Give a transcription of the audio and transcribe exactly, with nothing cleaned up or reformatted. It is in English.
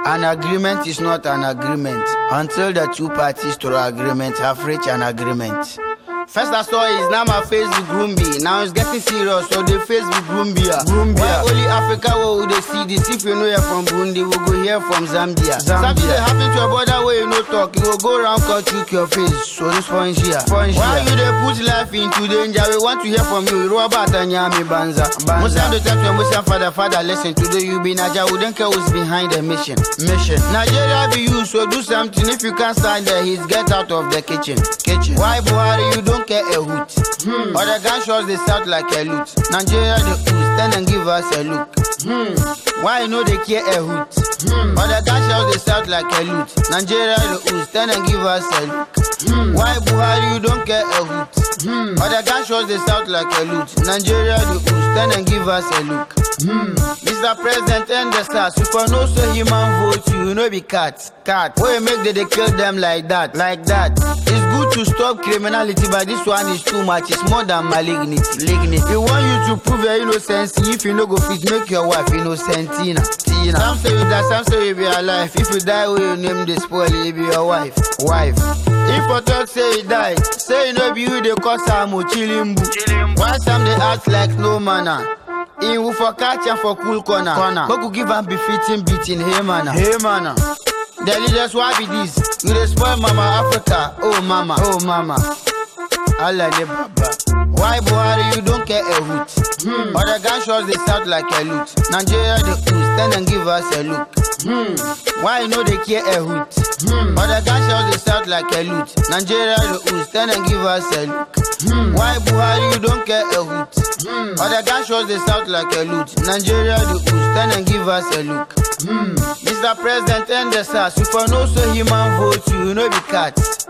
An agreement is not an agreement until the two parties to the agreement have reached an agreement. First I saw is now my Facebook Groomby. Now it's getting serious, so they Facebook Groombia. Why only Africa will they see this? If you know you're from Burundi, we'll go here from Zambia. Zambia. Something happen to your brother where you no talk, you will go around cut you your face. So this point here. Point Why here. You they put life into danger? We want to hear from you. Robert and Yami Banza. Most of the time your Muslim father, father, listen. Today you be Naja, we don't care who's behind the mission. Mission. Nigeria be you, so do something. If you can't stand there, he's get out of the kitchen. Kitchen. Why Buhari, you don't care a hoot? Hmm. Or the gunshots they sound like a loot. Nigeria the ooze, stand and give us a look. Hmm. Why you know they care a hoot? Hmm. Or the gunshots they sound like a loot. Nigeria the ooze, stand and give us a look. Hmm. Why Buhari you don't care a hoot? Hmm. Or the gunshots they sound like a loot. Nigeria the ooze, stand and give us a look. Hmm. Mister President and the stars, you for no so human vote you, you know be cats. Cat. Why you make they, they kill them like that? Like that. It's good to stop criminality, but this one is too much. It's more than malignity. Malignity. We want you to prove your innocence. If you no go fit, make your wife innocent. Tina. Tina. Some say you die, some say you be alive. If you die, we you name the spoil, you be your wife. Wife. If a talk say you die, say you know be you they cause some chilimbu. Why some they act like no manner? In who for catch and for cool corner. corner. But could give and befitting beating. Hey manna. Hey manna. The leaders why be this? You dey spoil mama Africa. Oh mama. Oh mama. Allah de baba. Why Buhari you don't care a hoot? Hmm. Or the gunshots they sound like a loot. Nigeria the ooze, stand and give us a look. Hmm. Why you know they care a hoot? Hmm. Or the gunshots they sound like a loot. Nigeria the ooze, stand and give us a look. Hmm. Why Buhari you don't care a hoot? Hmm. Or the gunshots they sound like a loot. Nigeria the ooze, stand and give us a look. Hmm. Mister President and the stars, you for no so human vote you, you know be cats.